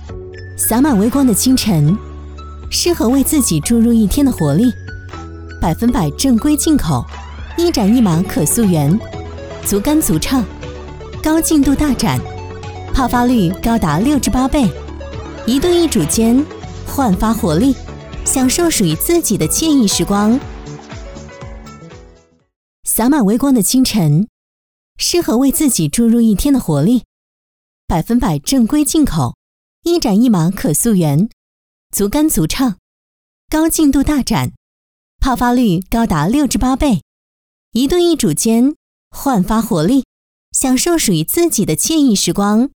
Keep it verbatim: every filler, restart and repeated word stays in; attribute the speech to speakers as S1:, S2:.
S1: 洒满微光的清晨，适合为自己注入一天的活力。百分百正规进口，一展一码可溯源，足干足畅，高净度大展，泡发率高达六至八倍，一对一煮煎，焕发活力，享受属于自己的惬意时光。洒满微光的清晨，适合为自己注入一天的活力。百分百正规进口，一展一码可溯源，足干足畅，高净度大展，泡发率高达六至八倍，一对一煮煎，焕发活力，享受属于自己的惬意时光。